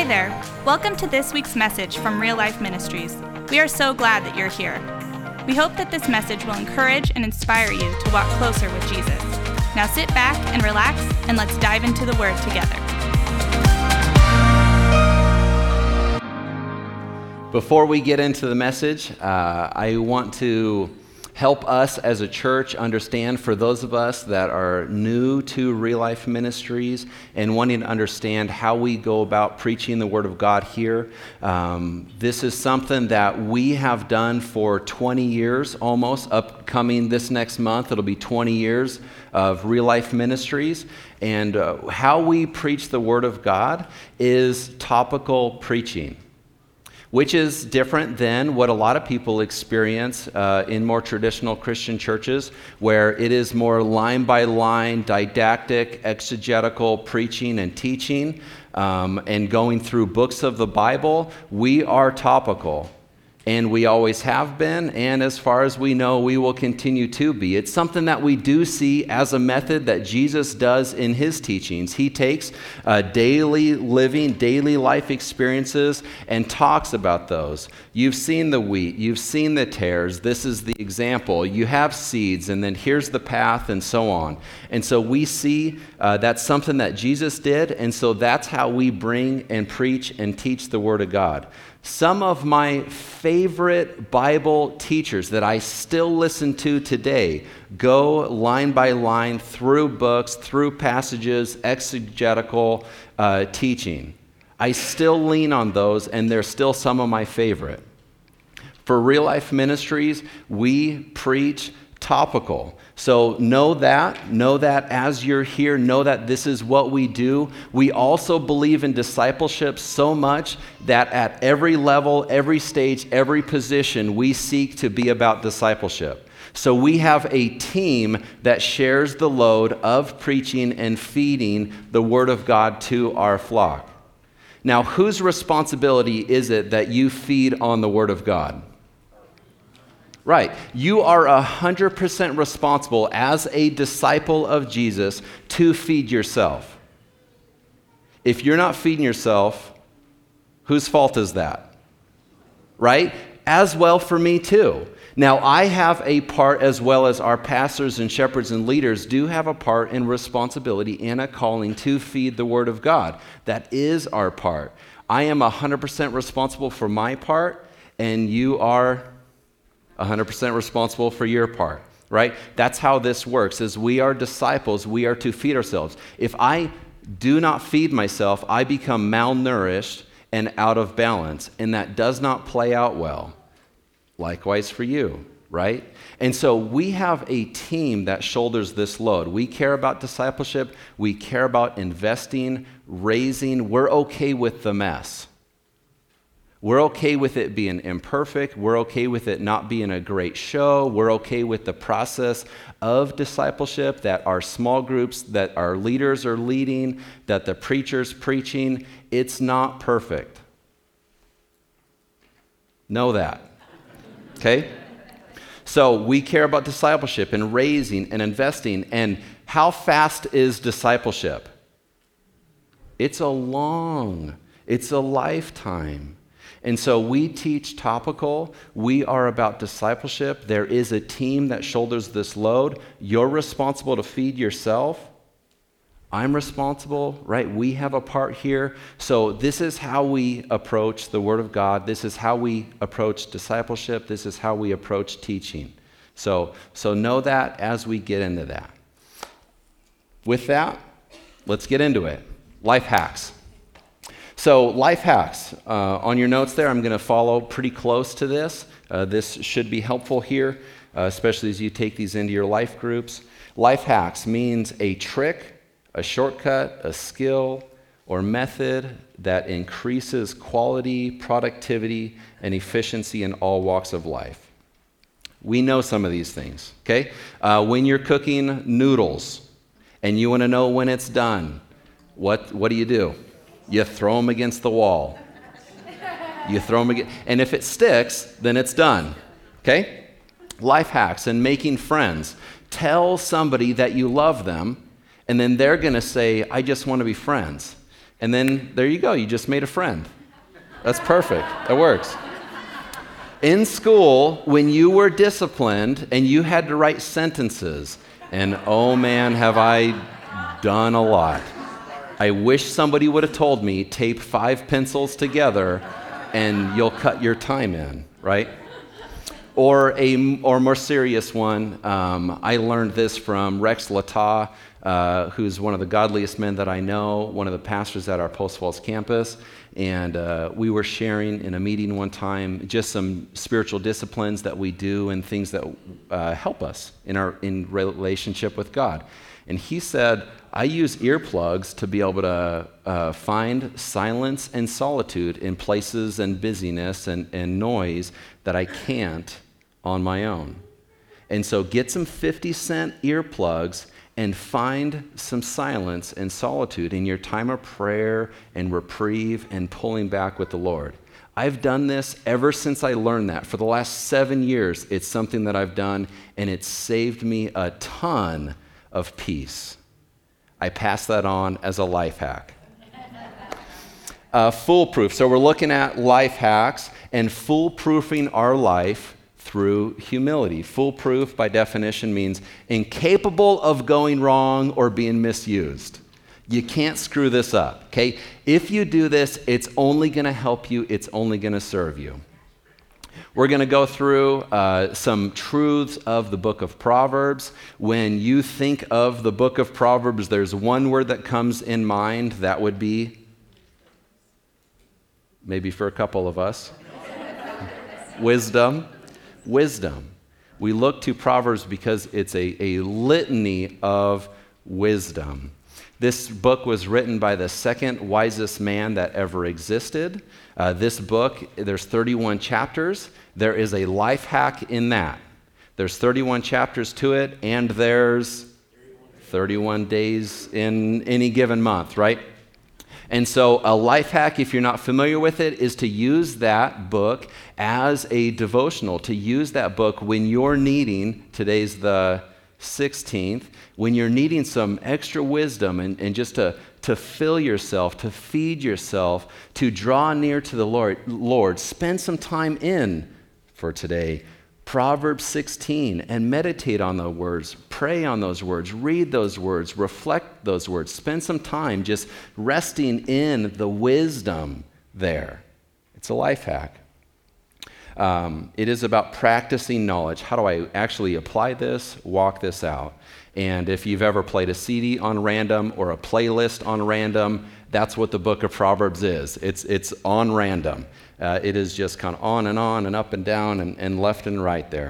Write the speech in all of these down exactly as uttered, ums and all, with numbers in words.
there. Welcome to this week's message from Real Life Ministries. We are so glad that you're here. We hope that this message will encourage and inspire you to walk closer with Jesus. Now sit back and relax, and let's dive into the Word together. Before we get into the message, uh, I want to help us as a church understand, for those of us that are new to Real Life Ministries and wanting to understand how we go about preaching the Word of God here. Um, this is something that we have done for twenty years almost, upcoming this next month. It'll be twenty years of Real Life Ministries. And uh, how we preach the Word of God is topical preaching, which is different than what a lot of people experience uh, in more traditional Christian churches, where it is more line-by-line, didactic, exegetical preaching and teaching, um, and going through books of the Bible. We are topical, and we always have been, and as far as we know, we will continue to be. It's something that we do see as a method that Jesus does in his teachings. He takes uh, daily living, daily life experiences and talks about those. You've seen the wheat, you've seen the tares. This is the example. You have seeds, and then here's the path, and so on. And so we see uh, that's something that Jesus did, and so that's how we bring and preach and teach the Word of God. Some of my favorite Bible teachers that I still listen to today go line by line through books, through passages, exegetical uh, teaching. I still lean on those, and they're still some of my favorite. For Real Life Ministries, we preach topical. So know that, know that as you're here, know that this is what we do. We also believe in discipleship so much that at every level, every stage, every position, we seek to be about discipleship. So we have a team that shares the load of preaching and feeding the Word of God to our flock. Now, whose responsibility is it that you feed on the Word of God? Right. You are one hundred percent responsible as a disciple of Jesus to feed yourself. If you're not feeding yourself, whose fault is that? Right? As well for me too. Now, I have a part, as well as our pastors and shepherds and leaders do have a part and responsibility and a calling to feed the Word of God. That is our part. I am one hundred percent responsible for my part, and you are one hundred percent responsible for your part, right? That's how this works. As we are disciples, we are to feed ourselves. If I do not feed myself, I become malnourished and out of balance, and that does not play out well. Likewise for you, right? And so we have a team that shoulders this load. We care about discipleship. We care about investing, raising. We're okay with the mess. We're okay with it being imperfect. We're okay with it not being a great show. We're okay with the process of discipleship, that our small groups, that our leaders are leading, that the preacher's preaching. It's not perfect. Know that. Okay? So we care about discipleship and raising and investing. And how fast is discipleship? It's a long, it's a lifetime. And so we teach topical. We are about discipleship. There is a team that shoulders this load. You're responsible to feed yourself. I'm responsible, right? We have a part here. So this is how we approach the Word of God. This is how we approach discipleship. This is how we approach teaching. So, so know that as we get into that. With that, let's get into it. Life hacks. So life hacks. Uh, on your notes there, I'm going to follow pretty close to this. Uh, this should be helpful here, uh, especially as you take these into your life groups. Life hacks means a trick, a shortcut, a skill, or method that increases quality, productivity, and efficiency in all walks of life. We know some of these things, okay? Uh, when you're cooking noodles and you want to know when it's done, what, what do you do? You throw them against the wall. You throw them against, and if it sticks, then it's done. Okay? Life hacks and making friends. Tell somebody that you love them, and then they're going to say, I just want to be friends. And then there you go, you just made a friend. That's perfect. That works. In school, when you were disciplined and you had to write sentences, and oh man, have I done a lot. I wish somebody would have told me, tape five pencils together and you'll cut your time in, right? Or a or more serious one, um, I learned this from Rex Latah, uh, who's one of the godliest men that I know, one of the pastors at our Post Falls campus. And uh, we were sharing in a meeting one time just some spiritual disciplines that we do and things that uh, help us in our in relationship with God. And he said, I use earplugs to be able to uh, find silence and solitude in places and busyness and, and noise that I can't on my own. And so get some fifty cent earplugs and find some silence and solitude in your time of prayer and reprieve and pulling back with the Lord. I've done this ever since I learned that. For the last seven years, it's something that I've done, and it's saved me a ton of peace. I pass that on as a life hack. Uh, foolproof. So we're looking at life hacks and foolproofing our life through humility. Foolproof, by definition, means incapable of going wrong or being misused. You can't screw this up, okay? If you do this, it's only going to help you. It's only going to serve you. We're going to go through uh, some truths of the book of Proverbs. When you think of the book of Proverbs, there's one word that comes in mind. That would be, maybe for a couple of us, wisdom. Wisdom. We look to Proverbs because it's a, a litany of wisdom. This book was written by the second wisest man that ever existed. Uh, this book, there's thirty-one chapters. There is a life hack in that. There's thirty-one chapters to it, and there's thirty-one days in any given month, right? And so a life hack, if you're not familiar with it, is to use that book as a devotional, to use that book when you're needing, today's the sixteenth, when you're needing some extra wisdom and, and just to, to fill yourself, to feed yourself, to draw near to the Lord, Lord, spend some time in for today. Proverbs sixteen, and meditate on the words, pray on those words, read those words, reflect those words, spend some time just resting in the wisdom there. It's a life hack. Um, it is about practicing knowledge. How do I actually apply this, walk this out? And if you've ever played a C D on random or a playlist on random, that's what the book of Proverbs is. It's, it's on random. Uh, it is just kind of on and on and up and down and, and left and right there.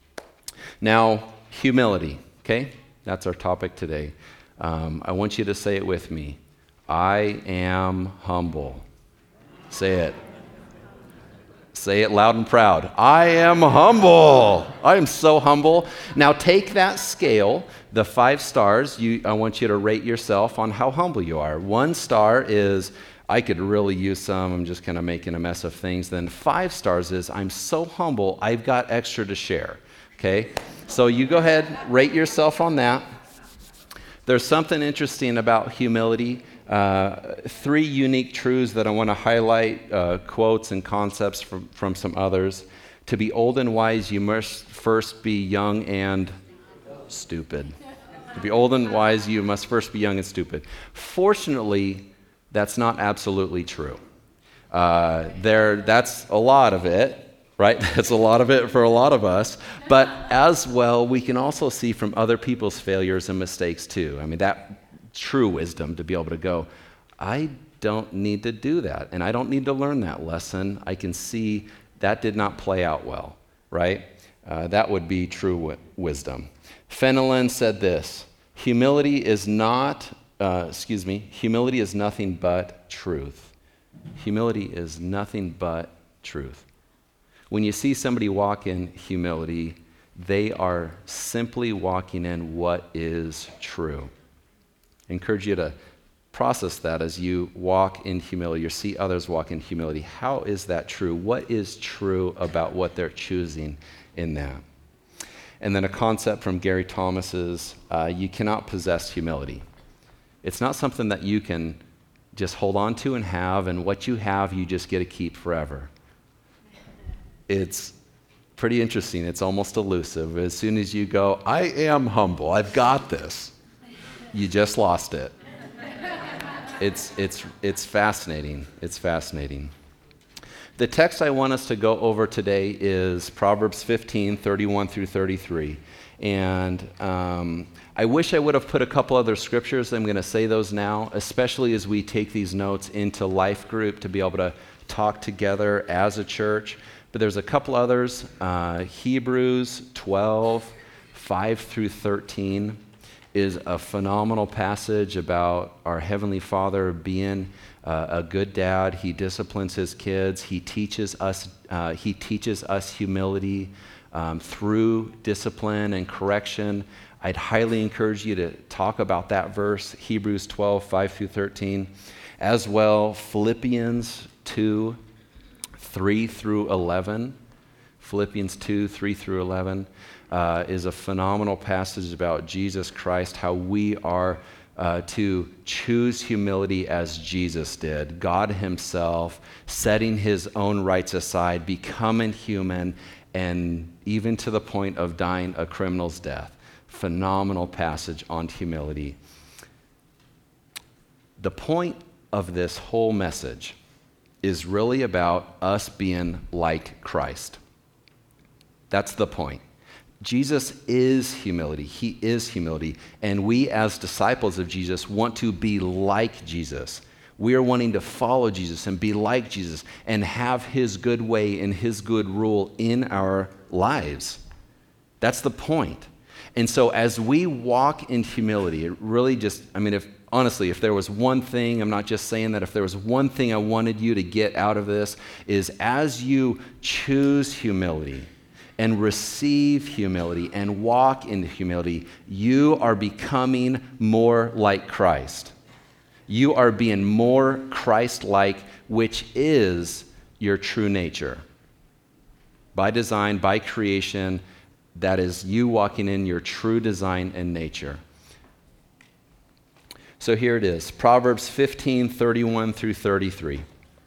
Now, humility, okay? That's our topic today. Um, I want you to say it with me. I am humble. Say it. Say it loud and proud. I am humble. I am so humble. Now take that scale, the five stars. You, I want you to rate yourself on how humble you are. One star is, I could really use some. I'm just kind of making a mess of things. Then five stars is, I'm so humble, I've got extra to share. Okay? So you go ahead, rate yourself on that. There's something interesting about humility. Uh, three unique truths that I want to highlight, uh, quotes and concepts from, from some others. To be old and wise, you must first be young and stupid. To be old and wise, you must first be young and stupid. Fortunately, that's not absolutely true. Uh, there, that's a lot of it, right? That's a lot of it for a lot of us. But as well, we can also see from other people's failures and mistakes too. I mean, that true wisdom to be able to go, I don't need to do that, and I don't need to learn that lesson. I can see that did not play out well, right? Uh, that would be true wi- wisdom. Fenelon said this, humility is not, uh, excuse me, humility is nothing but truth. Humility is nothing but truth. When you see somebody walk in humility, they are simply walking in what is true. I encourage you to process that as you walk in humility or see others walk in humility. How is that true? What is true about what they're choosing in that? And then a concept from Gary Thomas is uh, you cannot possess humility. It's not something that you can just hold on to and have, and what you have, you just get to keep forever. It's pretty interesting. It's almost elusive. As soon as you go, I am humble, I've got this, you just lost it. It's, it's, it's fascinating. It's fascinating. The text I want us to go over today is Proverbs fifteen, thirty-one through thirty-three. And um, I wish I would have put a couple other scriptures. I'm going to say those now, especially as we take these notes into life group to be able to talk together as a church. But there's a couple others. Uh, Hebrews twelve, five through thirteen is a phenomenal passage about our Heavenly Father being uh, a good dad. He disciplines his kids. He teaches us, uh, he teaches us humility um, through discipline and correction. I'd highly encourage you to talk about that verse, Hebrews twelve, five through thirteen. As well, Philippians two, three through eleven. Philippians two, three through eleven uh, is a phenomenal passage about Jesus Christ, how we are uh, to choose humility as Jesus did. God himself setting his own rights aside, becoming human, and even to the point of dying a criminal's death. Phenomenal passage on humility. The point of this whole message is really about us being like Christ. That's the point. Jesus is humility. He is humility. And we as disciples of Jesus want to be like Jesus. We are wanting to follow Jesus and be like Jesus and have his good way and his good rule in our lives. That's the point. And so as we walk in humility, it really just, I mean, if honestly, if there was one thing, I'm not just saying that, if there was one thing I wanted you to get out of this, is as you choose humility and receive humility and walk in humility, you are becoming more like Christ. You are being more Christ-like, which is your true nature. By design, by creation, that is you walking in your true design and nature. So here it is, Proverbs fifteen, thirty-one through thirty-three.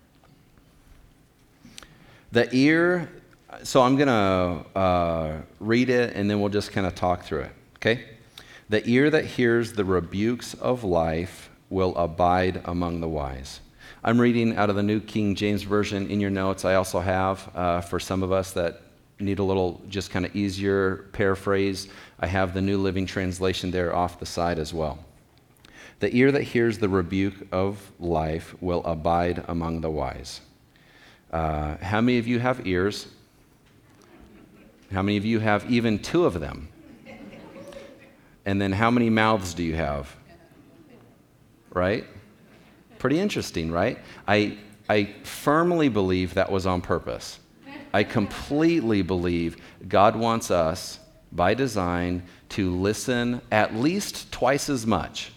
The ear, so I'm going to uh, read it and then we'll just kind of talk through it, okay? The ear that hears the rebukes of life will abide among the wise. I'm reading out of the New King James Version in your notes. I also have, uh, for some of us that need a little just kind of easier paraphrase, I have the New Living Translation there off the side as well. The ear that hears the rebuke of life will abide among the wise. Uh, how many of you have ears? How many of you have even two of them? And then how many mouths do you have? Right? Pretty interesting, right? I, I firmly believe that was on purpose. I completely believe God wants us, by design, to listen at least twice as much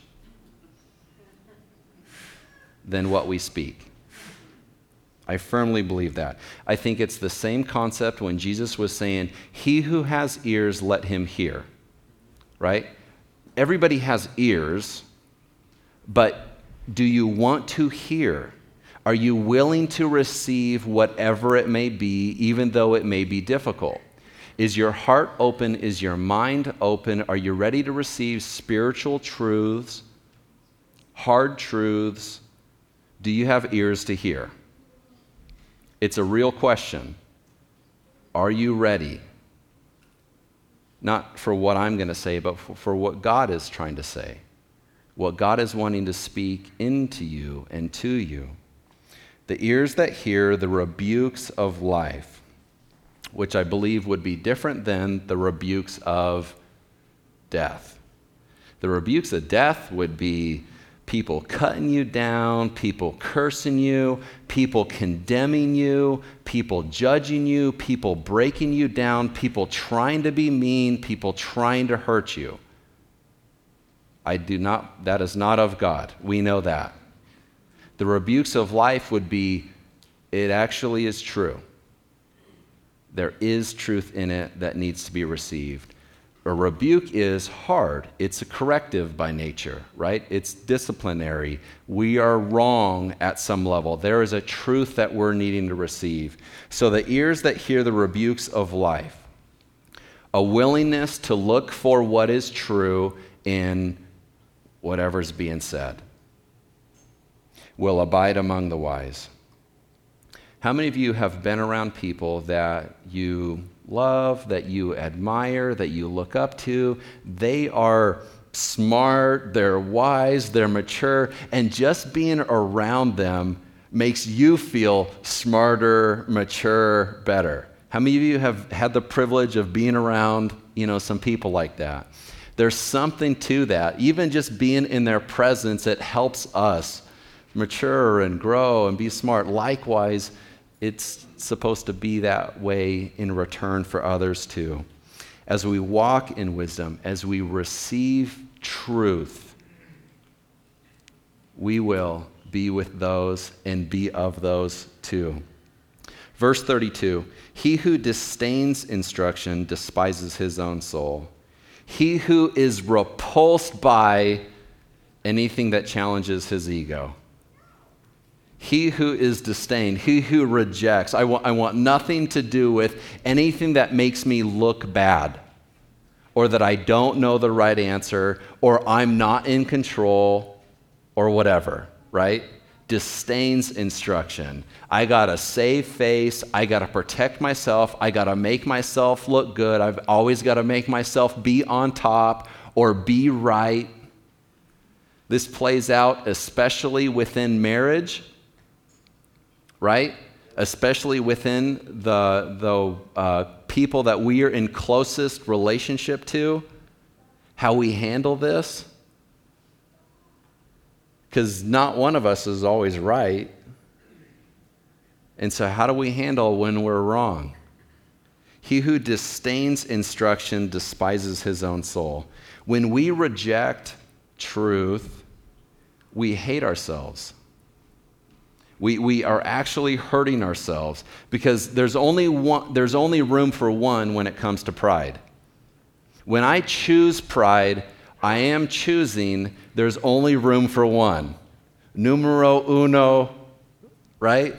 than what we speak. I firmly believe that. I think it's the same concept when Jesus was saying, he who has ears, let him hear, right? Everybody has ears, but do you want to hear? Are you willing to receive whatever it may be, even though it may be difficult? Is your heart open? Is your mind open? Are you ready to receive spiritual truths, hard truths? Do you have ears to hear? It's a real question. Are you ready? Not for what I'm going to say, but for, for what God is trying to say. What God is wanting to speak into you and to you. The ears that hear the rebukes of life, which I believe would be different than the rebukes of death. The rebukes of death would be people cutting you down, people cursing you, people condemning you, people judging you, people breaking you down, people trying to be mean, people trying to hurt you. I do not, that is not of God. We know that. The rebukes of life would be, it actually is true. There is truth in it that needs to be received. A rebuke is hard. It's a corrective by nature, right? It's disciplinary. We are wrong at some level. There is a truth that we're needing to receive. So the ears that hear the rebukes of life, a willingness to look for what is true in whatever's being said, will abide among the wise. How many of you have been around people that you love, that you admire, that you look up to? They are smart, they're wise, they're mature, and just being around them makes you feel smarter, mature, better. How many of you have had the privilege of being around, you know, some people like that? There's something to that. Even just being in their presence, it helps us mature and grow and be smart. Likewise, it's supposed to be that way in return for others too. As we walk in wisdom, as we receive truth, we will be with those and be of those too. Verse thirty-two, he who disdains instruction despises his own soul. He who is repulsed by anything that challenges his ego. He who is disdained, he who rejects. I want, I want nothing to do with anything that makes me look bad, or that I don't know the right answer, or I'm not in control, or whatever, right? Disdains instruction. I gotta save face, I gotta protect myself, I gotta make myself look good, I've always gotta make myself be on top or be right. This plays out especially within marriage, right? Especially within the, the uh, people that we are in closest relationship to, how we handle this. Because not one of us is always right. And so how do we handle when we're wrong? He who disdains instruction despises his own soul. When we reject truth, we hate ourselves. We, we are actually hurting ourselves because there's only one, there's only room for one when it comes to pride. When I choose pride, I am choosing there's only room for one. Numero uno, right?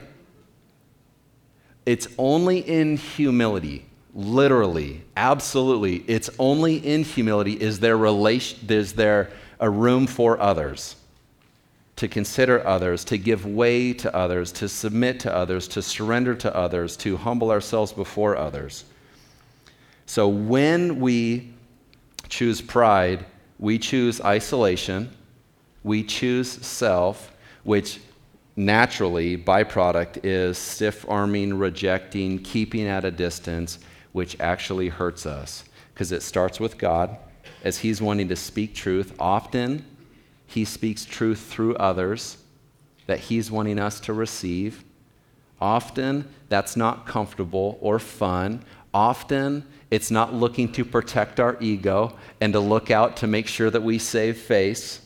It's only in humility, literally, absolutely. It's only in humility is there relation, is there a room for others, to consider others, to give way to others, to submit to others, to surrender to others, to humble ourselves before others. So when we choose pride, we choose isolation, we choose self, which naturally, byproduct is stiff-arming, rejecting, keeping at a distance, which actually hurts us. Because it starts with God, as he's wanting to speak truth. Often, he speaks truth through others that he's wanting us to receive. Often, that's not comfortable or fun. Often, it's not looking to protect our ego and to look out to make sure that we save face.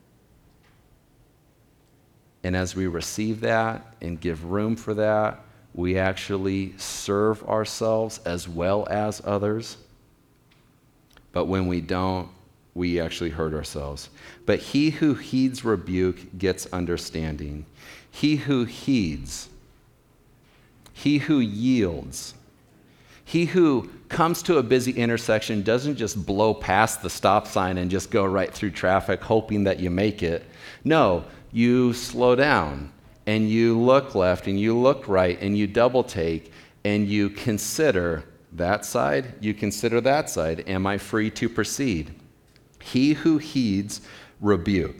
And as we receive that and give room for that, we actually serve ourselves as well as others. But when we don't, we actually hurt ourselves. But he who heeds rebuke gets understanding. He who heeds, he who yields, he who comes to a busy intersection doesn't just blow past the stop sign and just go right through traffic hoping that you make it. No, you slow down and you look left and you look right and you double take and you consider that side, you consider that side. Am I free to proceed? He who heeds rebuke.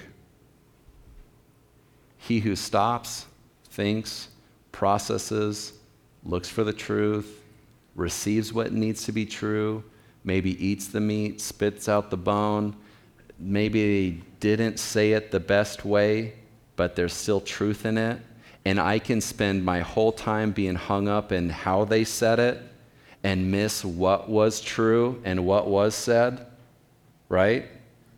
He who stops, thinks, processes, looks for the truth, receives what needs to be true, maybe eats the meat, spits out the bone, maybe didn't say it the best way, but there's still truth in it. And I can spend my whole time being hung up in how they said it and miss what was true and what was said, right?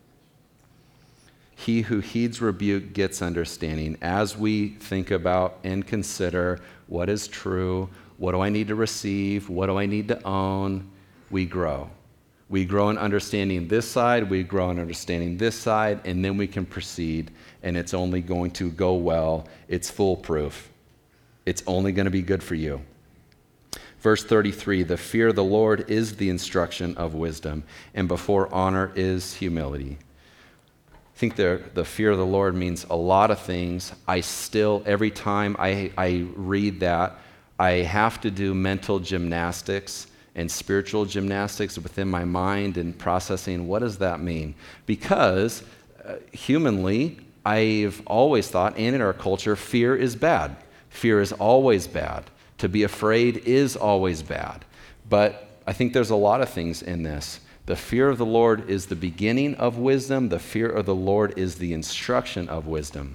He who heeds rebuke gets understanding. As we think about and consider what is true, what do I need to receive, what do I need to own, we grow. We grow in understanding this side, we grow in understanding this side, and then we can proceed, and it's only going to go well. It's foolproof. It's only going to be good for you. Verse thirty-three, the fear of the Lord is the instruction of wisdom, and before honor is humility. I think the, the fear of the Lord means a lot of things. I still, every time I, I read that, I have to do mental gymnastics and spiritual gymnastics within my mind and processing, what does that mean? Because uh, humanly, I've always thought, and in our culture, fear is bad. Fear is always bad. To be afraid is always bad. But I think there's a lot of things in this. The fear of the Lord is the beginning of wisdom. The fear of the Lord is the instruction of wisdom.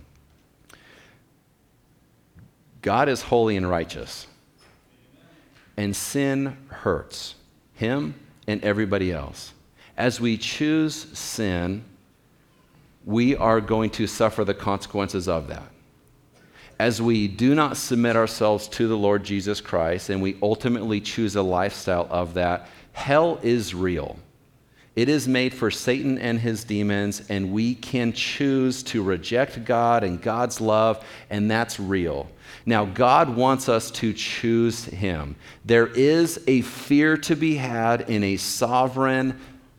God is holy and righteous. And sin hurts him and everybody else. As we choose sin, we are going to suffer the consequences of that. As we do not submit ourselves to the Lord Jesus Christ and we ultimately choose a lifestyle of that, hell is real. It is made for Satan and his demons, and we can choose to reject God and God's love, and that's real. Now, God wants us to choose him. There is a fear to be had in a sovereign,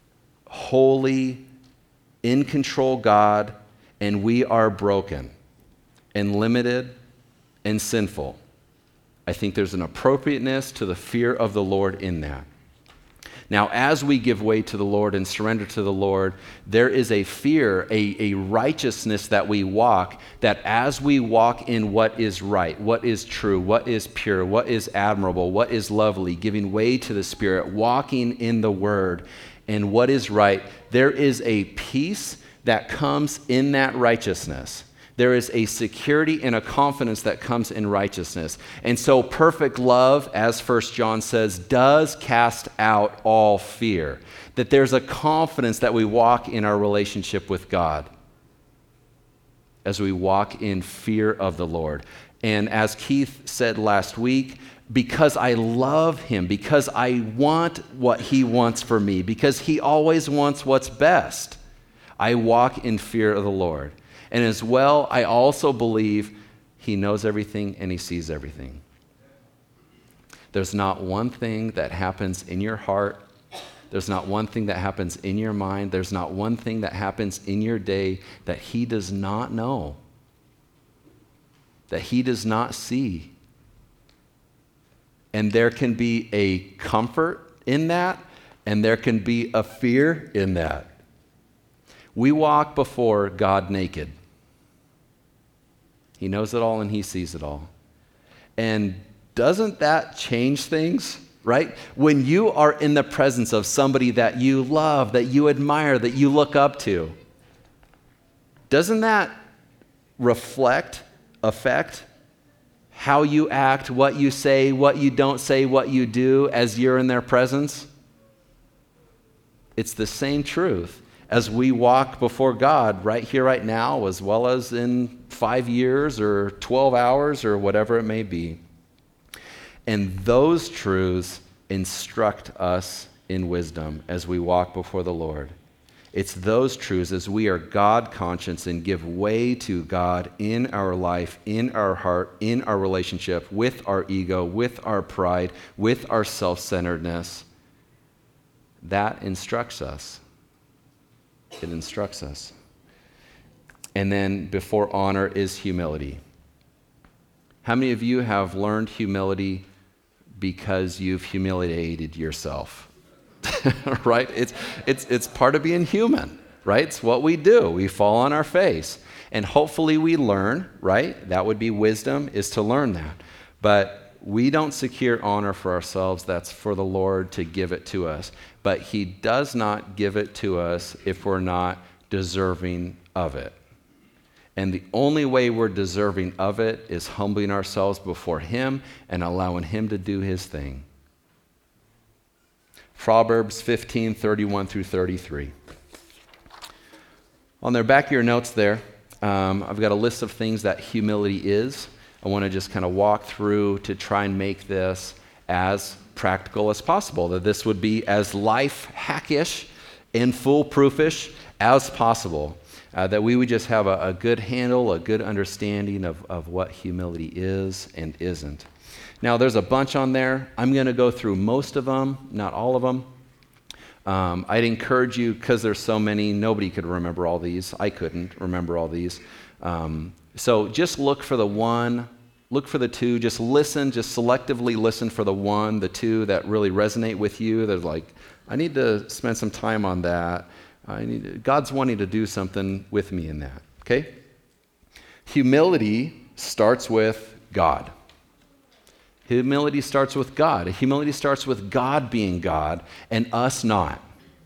holy, in-control God, and we are broken and limited and sinful. I think there's an appropriateness to the fear of the Lord in that. Now, as we give way to the Lord and surrender to the Lord, there is a fear, a, a righteousness that we walk, that as we walk in what is right, what is true, what is pure, what is admirable, what is lovely, giving way to the Spirit, walking in the Word, and what is right, there is a peace that comes in that righteousness. There is a security and a confidence that comes in righteousness. And so perfect love, as First John says, does cast out all fear. That there's a confidence that we walk in our relationship with God as we walk in fear of the Lord. And as Keith said last week, because I love him, because I want what he wants for me, because he always wants what's best, I walk in fear of the Lord. And as well, I also believe he knows everything and he sees everything. There's not one thing that happens in your heart. There's not one thing that happens in your mind. There's not one thing that happens in your day that he does not know, that he does not see. And there can be a comfort in that, and there can be a fear in that. We walk before God naked. He knows it all and he sees it all. And doesn't that change things, right? When you are in the presence of somebody that you love, that you admire, that you look up to, doesn't that reflect, affect how you act, what you say, what you don't say, what you do as you're in their presence? It's the same truth as we walk before God right here, right now, as well as in five years or twelve hours or whatever it may be. And those truths instruct us in wisdom as we walk before the Lord. It's those truths as we are God-conscious and give way to God in our life, in our heart, in our relationship, with our ego, with our pride, with our self-centeredness. That instructs us. It instructs us. And then before honor is humility. How many of you have learned humility because you've humiliated yourself? Right? It's, it's, it's part of being human, right? It's what we do. We fall on our face. And hopefully we learn, right? That would be wisdom, is to learn that. But we don't secure honor for ourselves. That's for the Lord to give it to us. But he does not give it to us if we're not deserving of it. And the only way we're deserving of it is humbling ourselves before him and allowing him to do his thing. Proverbs fifteen, thirty-one through thirty-three. On the back of your notes there, um, I've got a list of things that humility is. I want to just kind of walk through to try and make this as practical as possible, that this would be as life hackish and foolproofish as possible, uh, that we would just have a, a good handle, a good understanding of, of what humility is and isn't. Now, there's a bunch on there. I'm going to go through most of them, not all of them. Um, I'd encourage you, because there's so many, nobody could remember all these. I couldn't remember all these. Um, so just look for the one, look for the two, just listen, just selectively listen for the one, the two that really resonate with you. They're like, I need to spend some time on that. I need to, God's wanting to do something with me in that, okay? Humility starts with God. Humility starts with God. Humility starts with God being God and us not.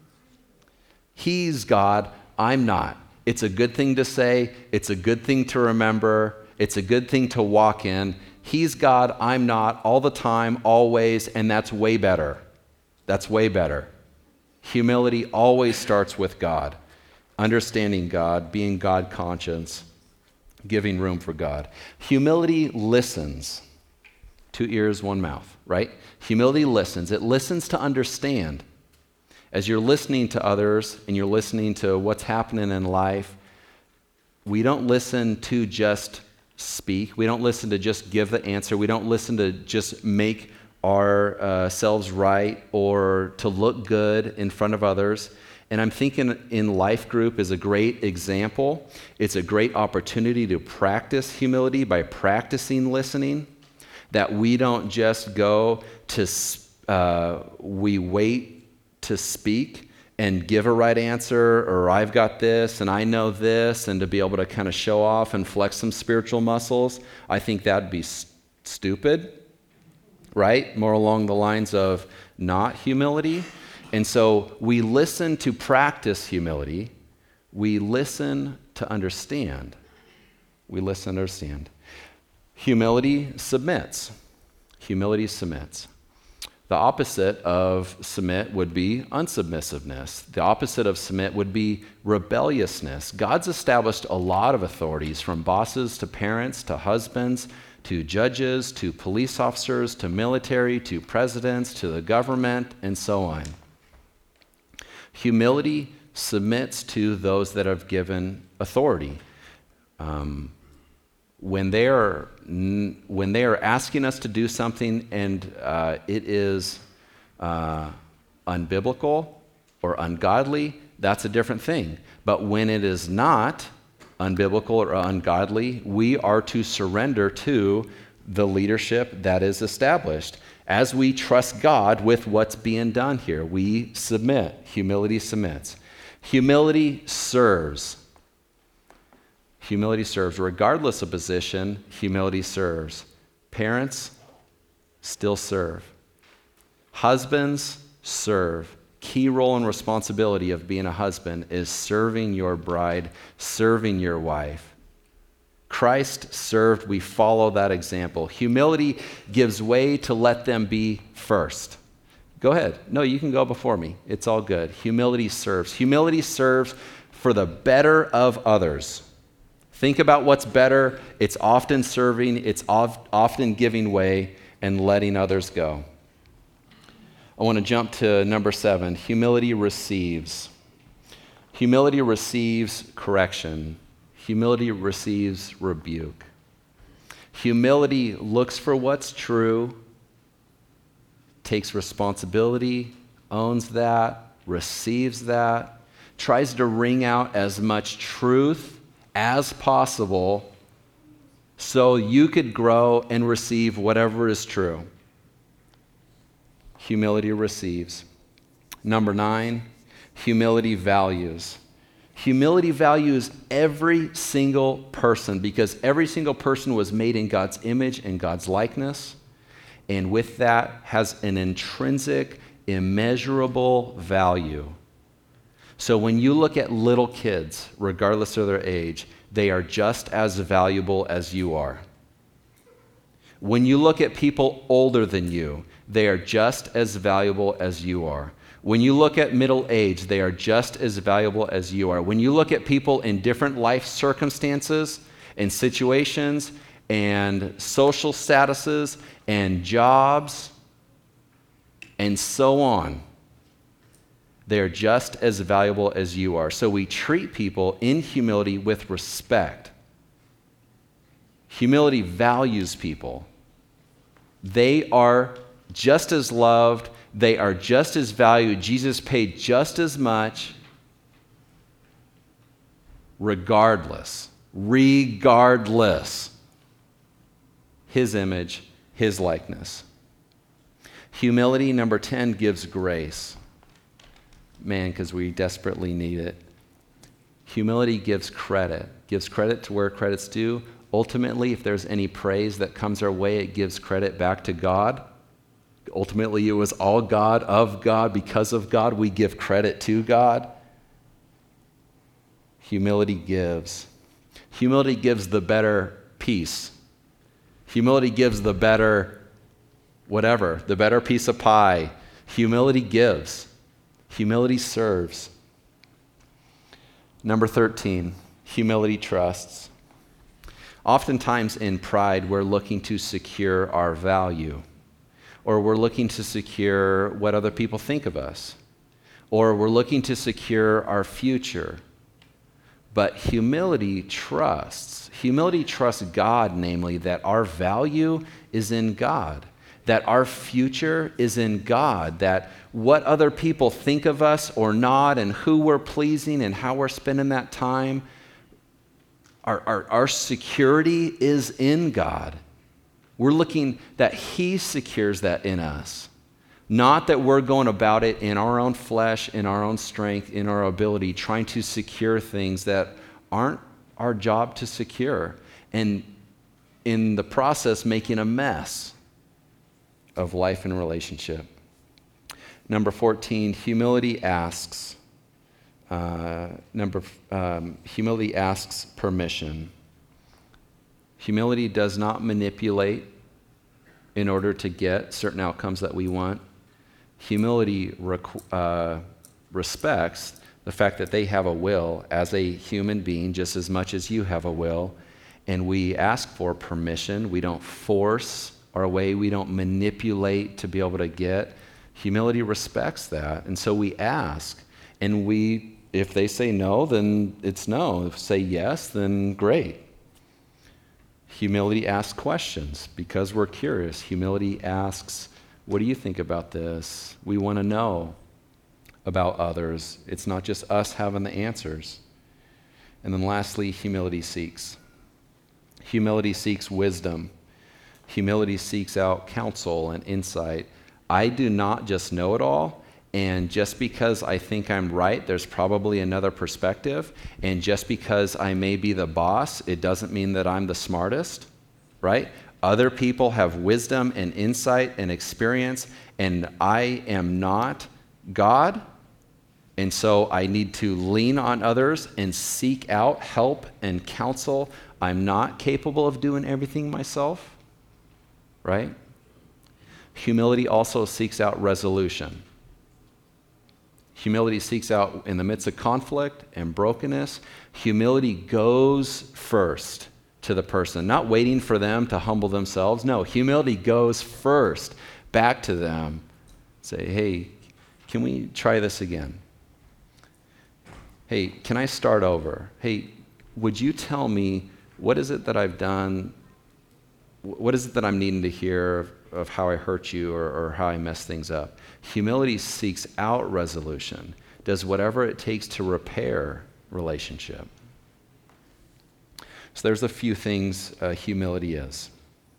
He's God, I'm not. It's a good thing to say. It's a good thing to remember. It's a good thing to walk in. He's God, I'm not, all the time, always, and that's way better. That's way better. Humility always starts with God. Understanding God, being God conscious, giving room for God. Humility listens. Two ears, one mouth, right? Humility listens. It listens to understand. As you're listening to others and you're listening to what's happening in life, we don't listen to just speak. We don't listen to just give the answer. We don't listen to just make ourselves right or to look good in front of others. And I'm thinking in Life Group is a great example. It's a great opportunity to practice humility by practicing listening. That we don't just go to, uh, we wait to speak and give a right answer, or I've got this and I know this, and to be able to kind of show off and flex some spiritual muscles. I think that'd be st- stupid, right? More along the lines of not humility. And so we listen to practice humility. We listen to understand. We listen to understand. Humility submits. Humility submits. The opposite of submit would be unsubmissiveness. The opposite of submit would be rebelliousness. God's established a lot of authorities, from bosses to parents to husbands to judges to police officers to military to presidents to the government and so on. Humility submits to those that have given authority. Um, When they are when they are asking us to do something and uh, it is uh, unbiblical or ungodly, that's a different thing. But when it is not unbiblical or ungodly, we are to surrender to the leadership that is established. As we trust God with what's being done here, we submit. Humility submits. Humility serves. Humility serves. Regardless of position, humility serves. Parents still serve. Husbands serve. Key role and responsibility of being a husband is serving your bride, serving your wife. Christ served, we follow that example. Humility gives way to let them be first. Go ahead. No, you can go before me. It's all good. Humility serves. Humility serves for the better of others. Think about what's better. It's often serving, it's often giving way and letting others go. I want to jump to number seven. Humility receives. Humility receives correction. Humility receives rebuke. Humility looks for what's true, takes responsibility, owns that, receives that, tries to wring out as much truth as possible so you could grow and receive whatever is true. Humility receives. Number nine, humility values. Humility values every single person because every single person was made in God's image and God's likeness, and with that has an intrinsic, immeasurable value. So when you look at little kids, regardless of their age, they are just as valuable as you are. When you look at people older than you, they are just as valuable as you are. When you look at middle age, they are just as valuable as you are. When you look at people in different life circumstances and situations and social statuses and jobs and so on. They are just as valuable as you are. So we treat people in humility with respect. Humility values people. They are just as loved. They are just as valued. Jesus paid just as much regardless. Regardless. His image, his likeness. Humility, number ten, gives grace. Man, because we desperately need it. Humility gives credit, gives credit to where credit's due. Ultimately, if there's any praise that comes our way, it gives credit back to God. Ultimately, it was all God, of God, because of God. We give credit to God. Humility gives. Humility gives the better peace. Humility gives the better whatever, the better piece of pie. Humility gives. Humility serves. Number thirteen, humility trusts. Oftentimes in pride, we're looking to secure our value, or we're looking to secure what other people think of us, or we're looking to secure our future. But humility trusts. Humility trusts God, namely, that our value is in God, that our future is in God, that what other people think of us or not, and who we're pleasing and how we're spending that time, our, our, our security is in God. We're looking that He secures that in us. Not that we're going about it in our own flesh, in our own strength, in our ability, trying to secure things that aren't our job to secure, and in the process making a mess of life and relationship. Number fourteen, humility asks. Uh, number um, humility asks permission. Humility does not manipulate in order to get certain outcomes that we want. Humility requ- uh, respects the fact that they have a will as a human being just as much as you have a will, and we ask for permission. We don't force our way. We don't manipulate to be able to get. Humility respects that, and so we ask, and we, if they say no, then it's no. If they say yes, then great. Humility asks questions because we're curious. Humility asks, what do you think about this? We want to know about others. It's not just us having the answers. And then lastly, humility seeks. Humility seeks wisdom. Humility seeks out counsel and insight. I do not just know it all, and just because I think I'm right, there's probably another perspective, and just because I may be the boss, it doesn't mean that I'm the smartest, right? Other people have wisdom and insight and experience, and I am not God, and so I need to lean on others and seek out help and counsel. I'm not capable of doing everything myself, right? Humility also seeks out resolution. Humility seeks out in the midst of conflict and brokenness. Humility goes first to the person, not waiting for them to humble themselves. No, humility goes first back to them. Say, hey, can we try this again? Hey, can I start over? Hey, would you tell me what is it that I've done? What is it that I'm needing to hear of, of how I hurt you or, or how I mess things up? Humility seeks out resolution, does whatever it takes to repair relationship. So there's a few things uh, humility is.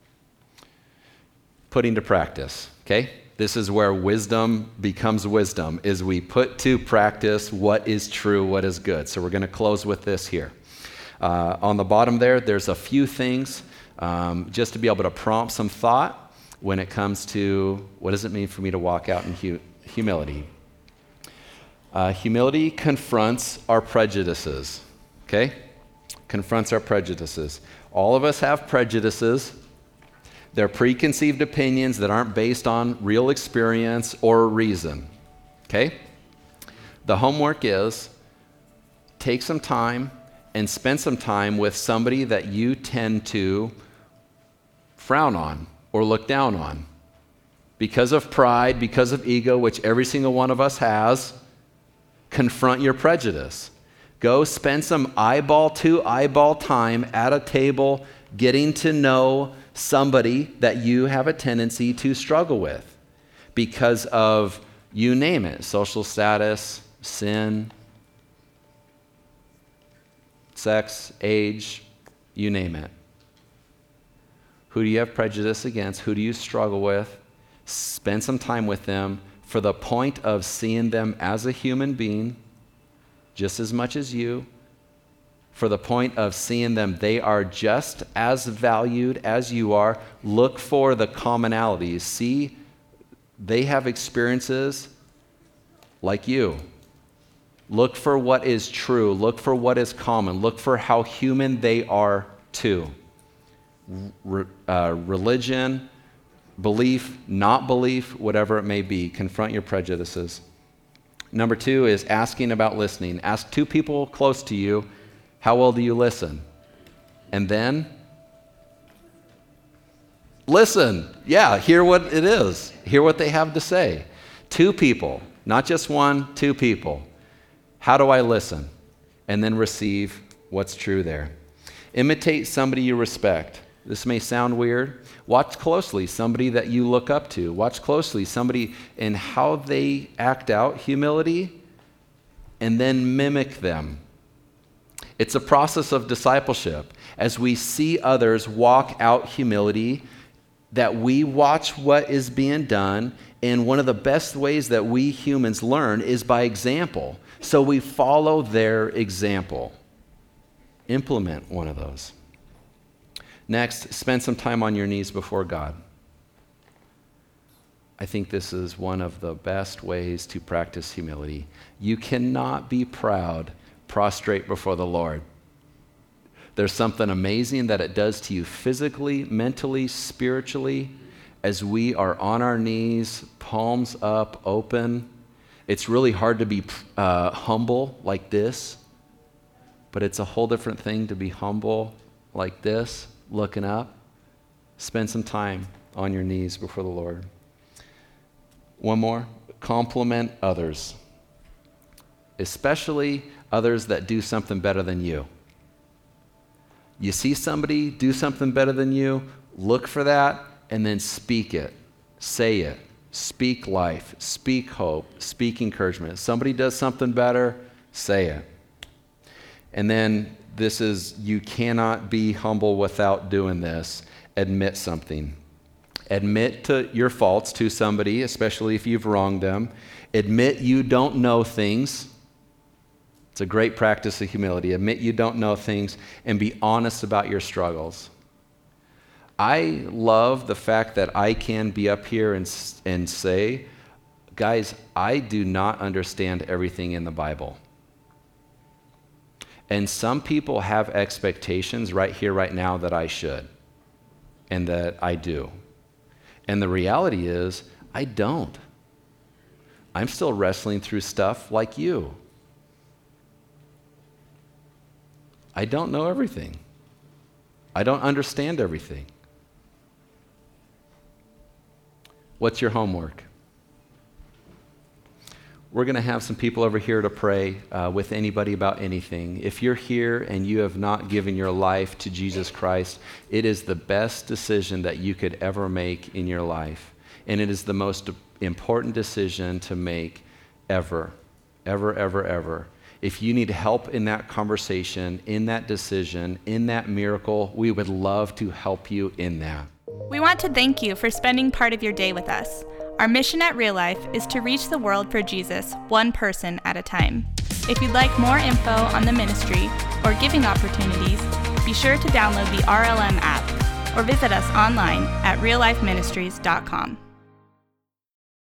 Putting to practice, okay? This is where wisdom becomes wisdom, is we put to practice what is true, what is good. So we're going to close with this here. Uh, on the bottom there, there's a few things um, just to be able to prompt some thought when it comes to what does it mean for me to walk out in hu- humility. Uh, humility confronts our prejudices, okay? Confronts our prejudices. All of us have prejudices. They're preconceived opinions that aren't based on real experience or reason, okay? The homework is take some time and spend some time with somebody that you tend to frown on or look down on. because of pride, because of ego, which every single one of us has, confront your prejudice. Go spend some eyeball to eyeball time at a table getting to know somebody that you have a tendency to struggle with because of, you name it, social status, sin, sex, age, you name it. Who do you have prejudice against? Who do you struggle with? Spend some time with them for the point of seeing them as a human being, just as much as you, for the point of seeing them, they are just as valued as you are. Look for the commonalities. See, they have experiences like you. Look for what is true. Look for what is common. Look for how human they are too. Re- uh, religion, belief, not belief, whatever it may be. Confront your prejudices. Number two is asking about listening. Ask two people close to you, how well do you listen? And then, listen. Yeah, hear what it is. Hear what they have to say. Two people, not just one, two people. How do I listen? And then receive what's true there. Imitate somebody you respect. This may sound weird. Watch closely somebody that you look up to. Watch closely somebody in how they act out humility, and then mimic them. It's a process of discipleship. As we see others walk out humility, that we watch what is being done, and one of the best ways that we humans learn is by example. So we follow their example. Implement one of those. Next, spend some time on your knees before God. I think this is one of the best ways to practice humility. You cannot be proud prostrate before the Lord. There's something amazing that it does to you physically, mentally, spiritually, as we are on our knees, palms up, open. It's really hard to be uh, humble like this, but it's a whole different thing to be humble like this, looking up. Spend some time on your knees before the Lord. One more, compliment others, especially others that do something better than you. You see somebody do something better than you, look for that, and then speak it, say it, speak life, speak hope, speak encouragement. Somebody does something better, say it. And then this is, you cannot be humble without doing this. Admit something. Admit to your faults to somebody, especially if you've wronged them. Admit you don't know things. It's a great practice of humility. Admit you don't know things and be honest about your struggles. I love the fact that I can be up here and, and say, guys, I do not understand everything in the Bible. And some people have expectations right here, right now that I should and that I do. And the reality is, I don't. I'm still wrestling through stuff like you. I don't know everything. I don't understand everything. What's your homework? We're going to have some people over here to pray uh, with anybody about anything. If you're here and you have not given your life to Jesus Christ, it is the best decision that you could ever make in your life. And it is the most important decision to make ever, ever, ever, ever. If you need help in that conversation, in that decision, in that miracle, we would love to help you in that. We want to thank you for spending part of your day with us. Our mission at Real Life is to reach the world for Jesus, one person at a time. If you'd like more info on the ministry or giving opportunities, be sure to download the R L M app or visit us online at real life ministries dot com.